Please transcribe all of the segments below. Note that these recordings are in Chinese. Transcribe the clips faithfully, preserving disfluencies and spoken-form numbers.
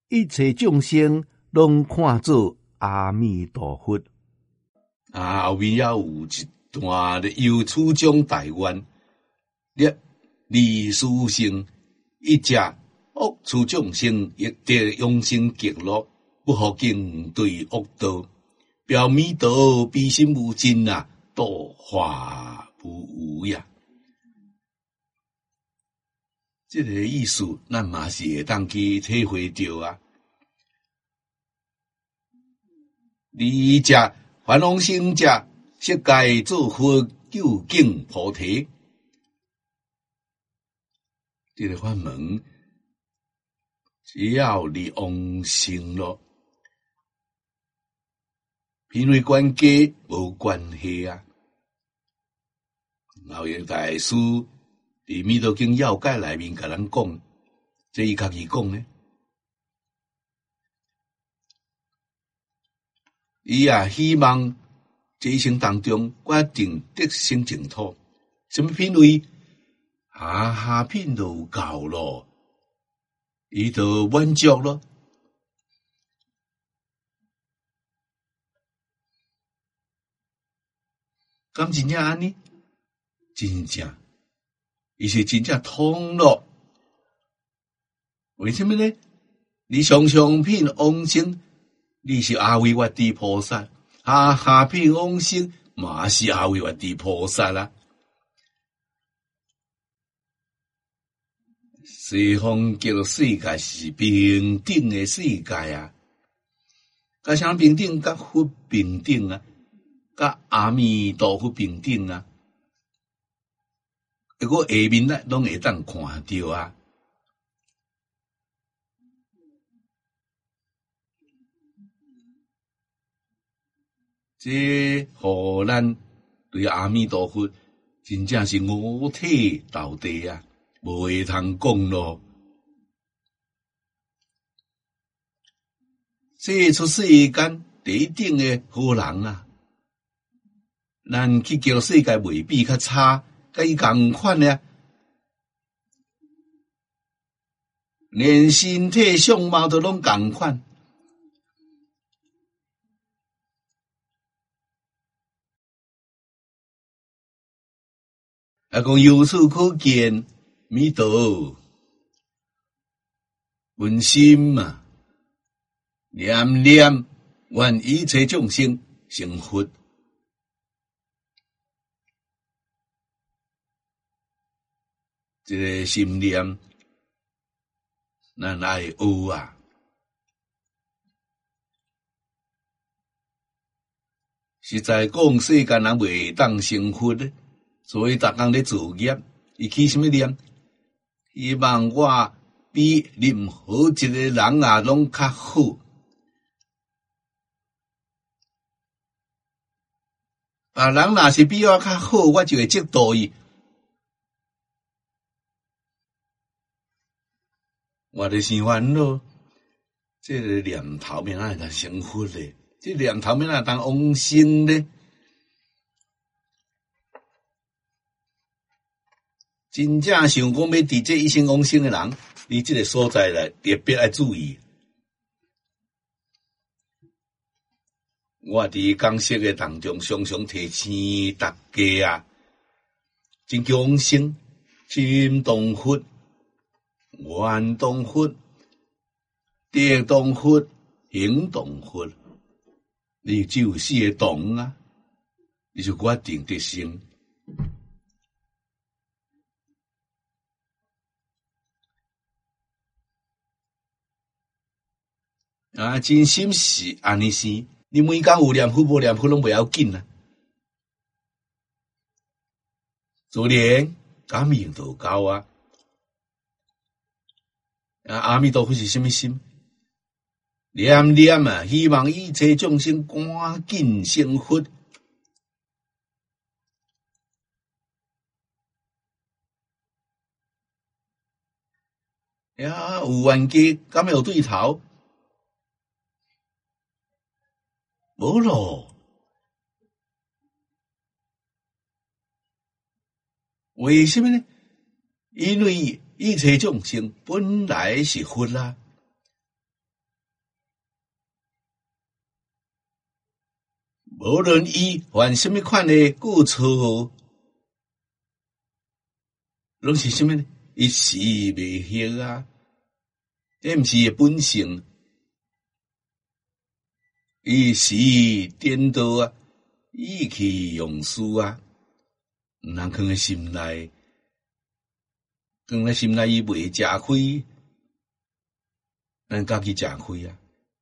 一切众生拢看作阿弥陀佛。 啊，后面也有一段的由此种大愿，列利殊胜，一只恶处众生亦得永生极乐，不可敬对恶道，表弥陀悲心无尽啊，度化无无呀。这个意思，咱嘛是会当去体会到啊。你只凡往生者，悉皆做佛究竟菩提。这个法门，只要你往生咯，品位关家无关系啊。老爷大师伫《弥陀经要解》内面甲咱讲，这伊家己讲呢，伊啊希望这一生当中决定得生净土，什么品位？下下品都有够咯，伊就满足咯。敢真正安尼？真正。伊是真正通咯，为什么呢？你上上品往生，你是阿维越地菩萨；下下品往生，嘛是阿维越地菩萨啦。西方叫世界是平等的世界啊，甲啥平等？甲佛平等啊，甲阿弥陀佛平等啊。如果下面呢，拢会当看到啊。这互咱对阿弥陀佛真正是五体投地啊，无会通讲咯。这出世间第一等的好人啊，咱去叫世界未必较差。甲伊共款呢，连身体相貌都拢共款。啊，讲由此可见，弥陀温心嘛，念念愿一切众生成佛。这个心念，咱爱学啊。实在讲，世间人袂当成佛咧，所以逐工咧做业，伊起什么念？希望我比任何一个人啊，拢较好。啊，人若是比我较好，我就会嫉妒伊。我的生烦恼，这个念头免哪会当成佛咧？这念头免哪会当往生咧？真正想讲要伫这一生往生的人，你这个所在来特别要注意。我伫讲释的当中，常常提醒大家啊，真叫往生，心当佛。愿当佛，德当佛，行当佛，你只有四个当啊，你就决定得生。啊，真心是安尼生，你每工有念佛无念佛拢不要紧啊。做人感应就够啊。啊，阿弥陀佛是什么心？念念啊，希望一切众生赶紧成佛。呀，有冤家，敢有对头？无咯。为什么呢？因为一切众生本来是佛啦， 无论伊犯什么款的过错，拢是什么呢？一时未晓啊，这毋是伊本性，一时颠倒啊，意气用事啊，毋通放在心内，放在心内伊未吃亏，咱家己吃亏啊。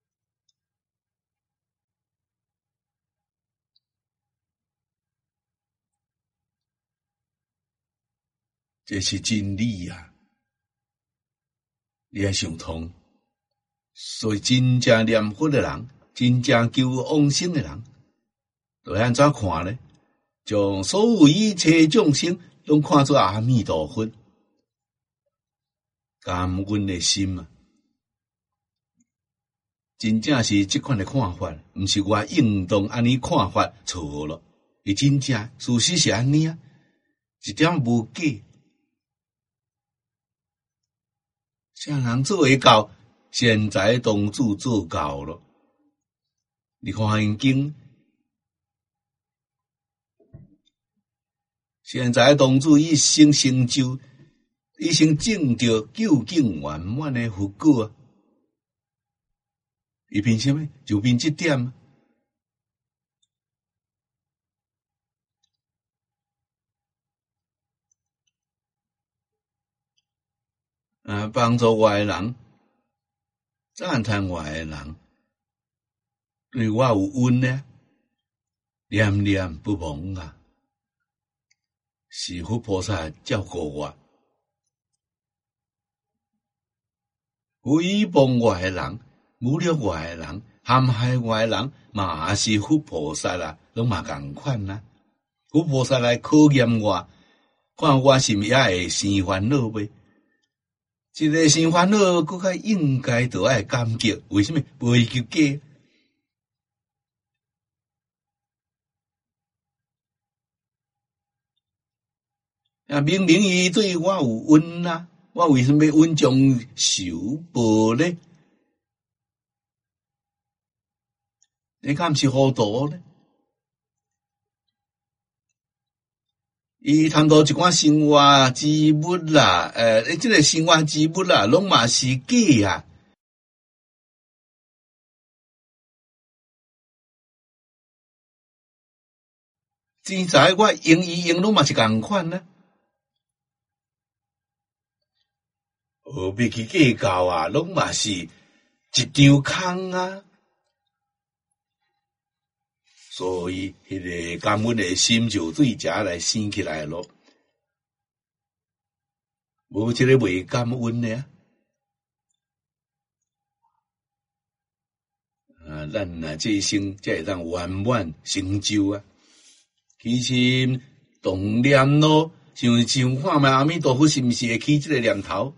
这是真理啊！你要想通，所以真正念佛的人，真正求往生的人，都要安怎看呢？将所有一切众生拢看作阿弥陀佛，感恩的心啊！真正是这款的看法，毋是我应当安尼看法错了，伊真正事实是安尼啊，一点无假。啥人做会到？现在同志做到了。你看因经，现在同志一生成就，一生证到究竟圆满的佛果啊！伊凭什么？就凭这点啊！帮助外人，赞叹外人，对我有恩呢，念念不忘啊！是佛菩萨照顾我，诽谤我的人，侮辱我的人，陷害我的人，嘛是佛菩萨啦，拢嘛共款啦。佛菩萨来考验我，看我是毋是还会生烦恼袂？一个生烦恼，佫较应该着爱感激，为什么？袂求假。啊，明明伊对我有恩啊，我为什么恩将仇报呢？你敢毋是糊涂呢？伊贪图一款生活之物啦，诶、呃，即个生活之物啦，拢嘛是假啊！真知我用伊用拢嘛是共款呢。何必去计较啊？拢嘛是一张空啊！所以，迄个感恩的心就对遮来生起来咯。无这个未感恩的啊！啊，咱呐这一生才会当圆满成就啊！起心动念咯，像像看卖阿弥陀佛是毋是会起这个念头？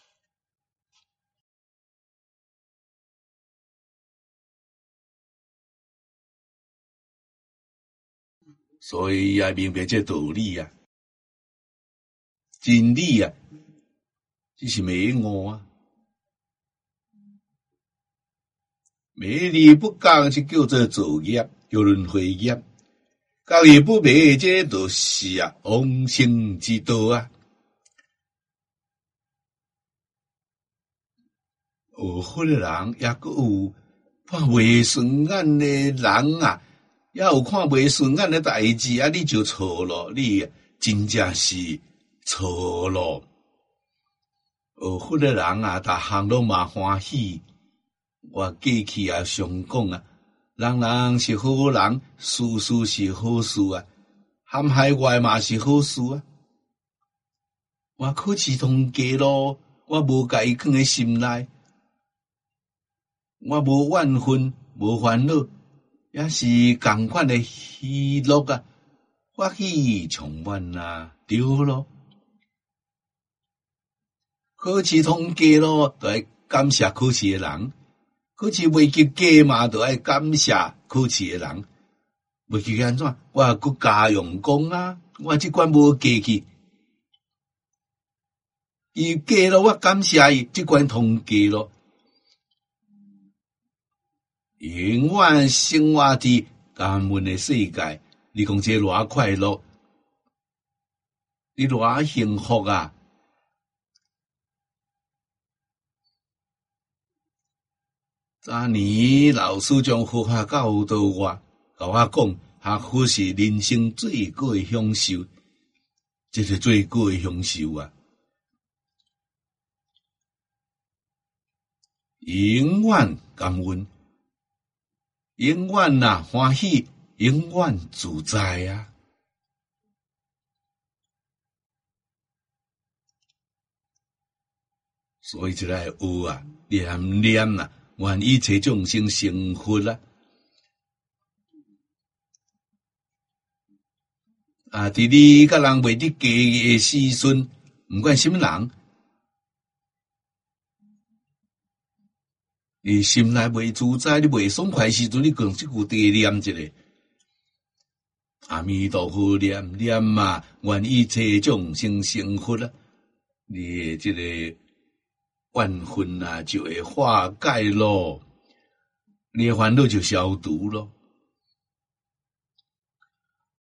所以也明白这道理啊，真理啊，这是美误啊，美理不讲是叫做造业，叫轮回业；教义不美，这就是啊往生之道啊。学佛的人也阁有看未顺眼的人啊。也有看袂顺眼的代志啊，你就错了，你真正是错了。学佛的人啊，逐项拢嘛欢喜。我过去啊常讲啊，人人是好人，事事是好事啊，陷害我嘛是好事啊。我考试通过咯，我无甲伊放在心内，我无怨恨，无烦恼。也是同款的喜乐啊，欢喜充满啊，对咯。考试通过咯，就要感谢考试的人；考试未及格嘛，就要感谢考试的人。未及格安怎？我佮加用功啊！我即关无过去，伊过咯，我感谢伊，即关通过咯。永远生活伫感恩的世界，你讲这偌快乐，你偌幸福啊！昨年老师将佛法教导我，甲我讲，学佛是人生最高的享受，这是最高的享受啊！永远感恩，永远呐、啊、欢喜，永远自在啊！所以就来学啊，念念啊，愿一切众生成佛啦！啊，伫你甲人袂得计的时阵，毋管什么人，你心内袂自在，你袂爽快时阵，你讲即句地念一个阿弥陀佛念念嘛，愿一切众生成佛啦！你即个怨恨啊，就会化解咯，你的烦恼就消除咯。